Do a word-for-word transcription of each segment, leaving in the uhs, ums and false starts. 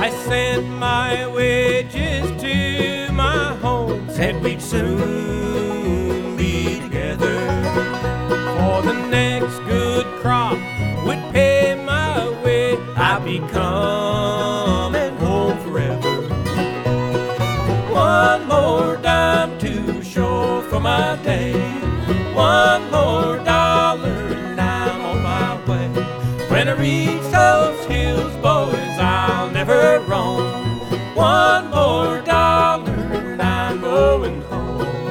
I sent my wages to my home, said we'd soon be together. For the next good crop would pay my way, I'd be coming home forever. One more dime to show for my day, one more dollar and I'm on my way. When I reach those hills, boys, I'll never roam. One more dollar and I'm going home.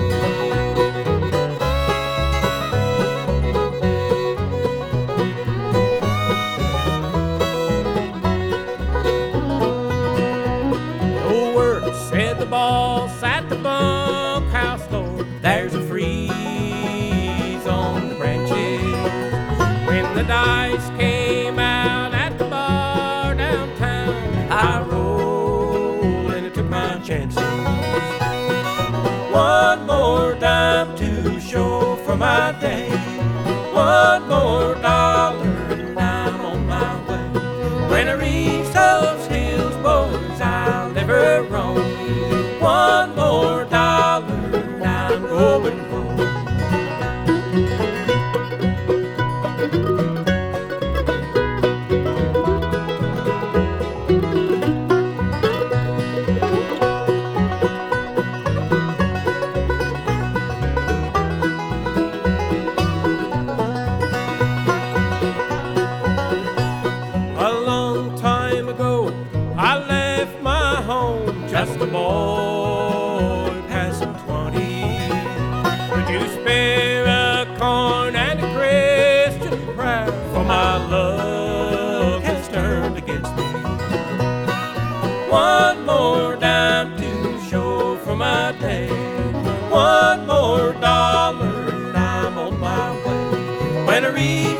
No work, said the boss at the bunkhouse door. There's a freeze on the branches. When the dice came out at the bar downtown, I rolled and I took my chances. One more dime to show for my day, one more dollar and I'm on my way. When I reach those hills, boys, I'll never roam. One more dollar and I'm going home. I left my home, just a boy passing twenty, but you spare a corn and a Christian prayer, for my luck has turned against me. One more dime to show for my day, one more dollar and I'm on my way. When I reach